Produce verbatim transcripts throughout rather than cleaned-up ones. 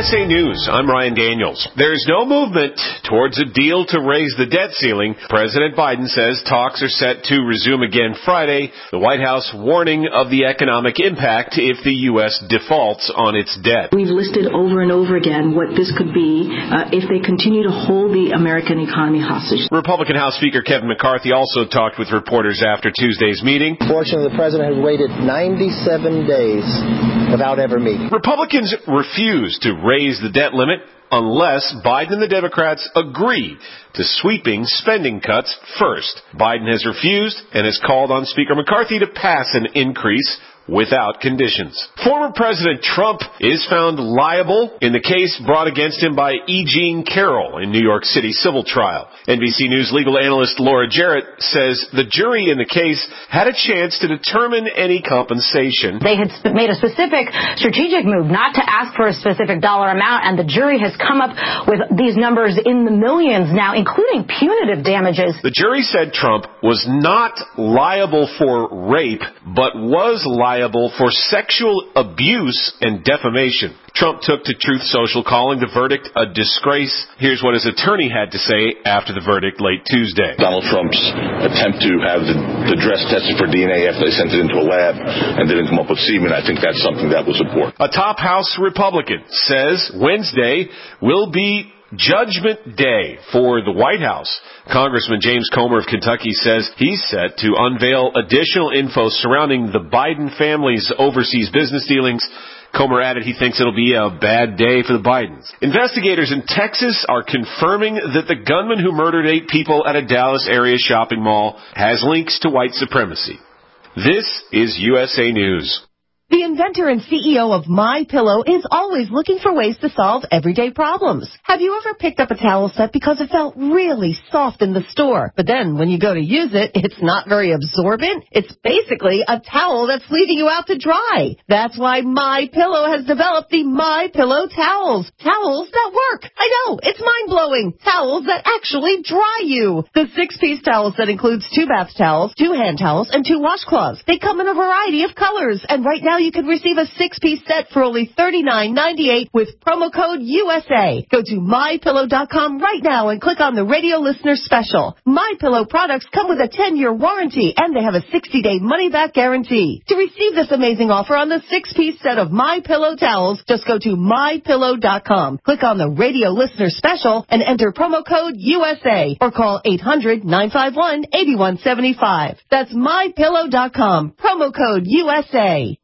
S A News, I'm Ryan Daniels. There's no movement towards a deal to raise the debt ceiling. President Biden says talks are set to resume again Friday. The White House warning of the economic impact if the U S defaults on its debt. We've listed over and over again what this could be uh, if they continue to hold the American economy hostage. Republican House Speaker Kevin McCarthy also talked with reporters after Tuesday's meeting. Fortunately, the president has waited ninety-seven days without ever meeting. Republicans refuse to raise the debt limit unless Biden and the Democrats agree to sweeping spending cuts first. Biden has refused and has called on Speaker McCarthy to pass an increase without conditions. Former President Trump is found liable in the case brought against him by E. Jean Carroll in New York City civil trial. N B C News legal analyst Laura Jarrett says the jury in the case had a chance to determine any compensation. They had made a specific strategic move not to ask for a specific dollar amount, and the jury has come up with these numbers in the millions now, including punitive damages. The jury said Trump was not liable for rape, but was liable liable for sexual abuse and defamation. Trump took to Truth Social, calling the verdict a disgrace. Here's what his attorney had to say after the verdict late Tuesday. Donald Trump's attempt to have the, the dress tested for D N A after they sent it into a lab and didn't come up with semen, I think that's something that was important. A top House Republican says Wednesday will be Judgment Day for the White House. Congressman James Comer of Kentucky says he's set to unveil additional info surrounding the Biden family's overseas business dealings. Comer added he thinks it'll be a bad day for the Bidens. Investigators in Texas are confirming that the gunman who murdered eight people at a Dallas area shopping mall has links to white supremacy. This is U S A News. The inventor and C E O of MyPillow is always looking for ways to solve everyday problems. Have you ever picked up a towel set because it felt really soft in the store, but then when you go to use it, it's not very absorbent? It's basically a towel that's leaving you out to dry. That's why MyPillow has developed the MyPillow towels. Towels that work. I know, it's mind-blowing. Towels that actually dry you. The six-piece towel set includes two bath towels, two hand towels, and two washcloths. They come in a variety of colors, and right now you can receive a six-piece set for only thirty-nine ninety-eight with promo code U S A. Go to my pillow dot com right now and click on the radio listener special. MyPillow products come with a ten-year warranty, and they have a sixty-day money-back guarantee. To receive this amazing offer on the six-piece set of MyPillow towels, just go to my pillow dot com. Click on the radio listener special and enter promo code U S A or call eight hundred nine five one eight one seven five. That's my pillow dot com. Promo code U S A.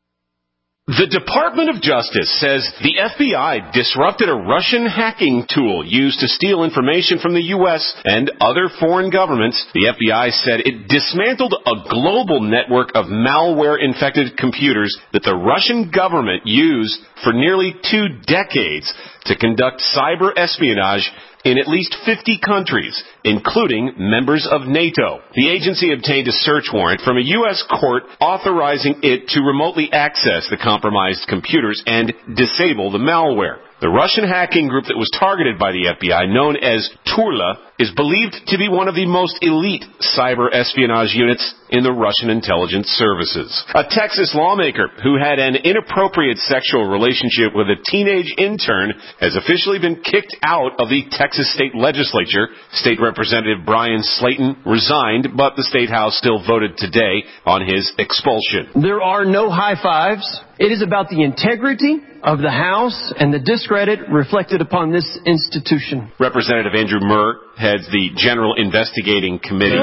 The Department of Justice says the F B I disrupted a Russian hacking tool used to steal information from the U S and other foreign governments. The F B I said it dismantled a global network of malware-infected computers that the Russian government used for nearly two decades to conduct cyber espionage in at least fifty countries, including members of NATO. The agency obtained a search warrant from a U S court authorizing it to remotely access the compromised computers and disable the malware. The Russian hacking group that was targeted by the F B I, known as Turla, is believed to be one of the most elite cyber espionage units in the Russian intelligence services. A Texas lawmaker who had an inappropriate sexual relationship with a teenage intern has officially been kicked out of the Texas state legislature. State Representative Brian Slayton resigned, but the state house still voted today on his expulsion. There are no high fives. It is about the integrity of the House and the discredit reflected upon this institution. Representative Andrew Murr heads the General Investigating Committee.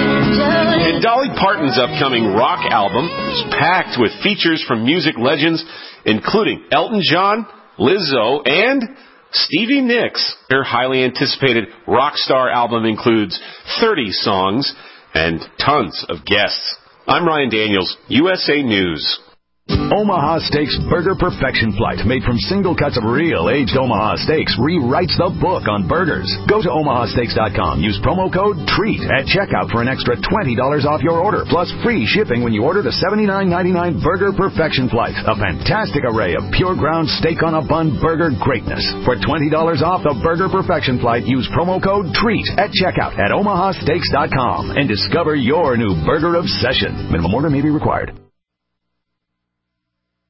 And Dolly Parton's upcoming rock album is packed with features from music legends, including Elton John, Lizzo, and Stevie Nicks. Their highly anticipated rock star album includes thirty songs and tons of guests. I'm Ryan Daniels, U S A News. Omaha Steaks Burger Perfection Flight, made from single cuts of real aged Omaha steaks, rewrites the book on burgers. Go to omaha steaks dot com. Use promo code TREAT at checkout for an extra twenty dollars off your order, plus free shipping when you order the seventy-nine ninety-nine Burger Perfection Flight. A fantastic array of pure ground steak on a bun burger greatness. For twenty dollars off the Burger Perfection Flight, use promo code TREAT at checkout at omaha steaks dot com and discover your new burger obsession. Minimum order may be required.